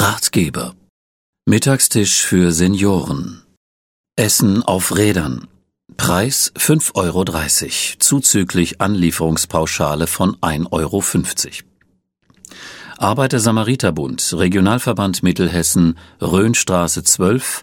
Ratgeber. Mittagstisch für Senioren. Essen auf Rädern. Preis 5,30 €, zuzüglich Anlieferungspauschale von 1,50 €. Arbeiter-Samariter-Bund, Regionalverband Mittelhessen, Rhönstraße 12,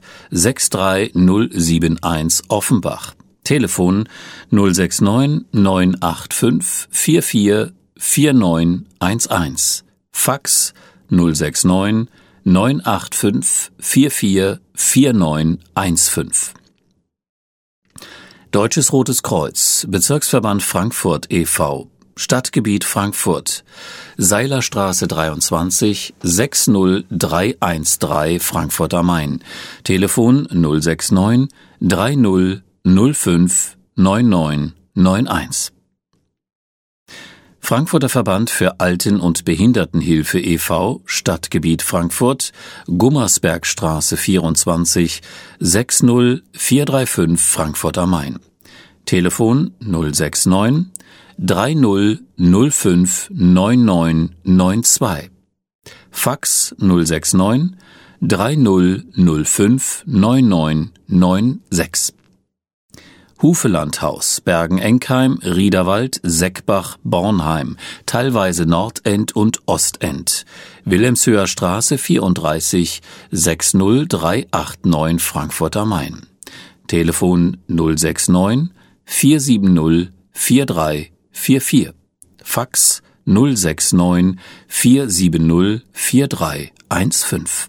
63071 Offenbach. Telefon 069 985 44 4911. Fax 069 985 44 4915. Deutsches Rotes Kreuz, Bezirksverband Frankfurt e.V., Stadtgebiet Frankfurt, Seilerstraße 23, 60313 Frankfurt am Main. Telefon 069 30 05 9991. Frankfurter Verband für Alten- und Behindertenhilfe e.V., Stadtgebiet Frankfurt, Gummersbergstraße 24, 60435 Frankfurt am Main. Telefon 069 30 05 9992. Fax 069 30 05 9996. Hufelandhaus, Bergen-Enkheim, Riederwald, Seckbach, Bornheim, teilweise Nordend und Ostend. Wilhelmshöher Straße 34, 60389 Frankfurt am Main. Telefon 069 470 4344. Fax 069 470 4315.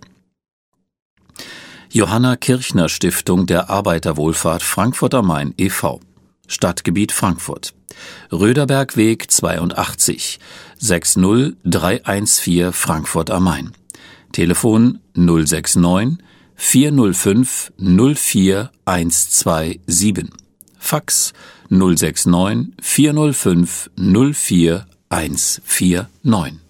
Johanna Kirchner Stiftung der Arbeiterwohlfahrt Frankfurt am Main e.V., Stadtgebiet Frankfurt, Röderbergweg 82, 60314 Frankfurt am Main. Telefon 069 405 04 127. Fax 069 405 04 149.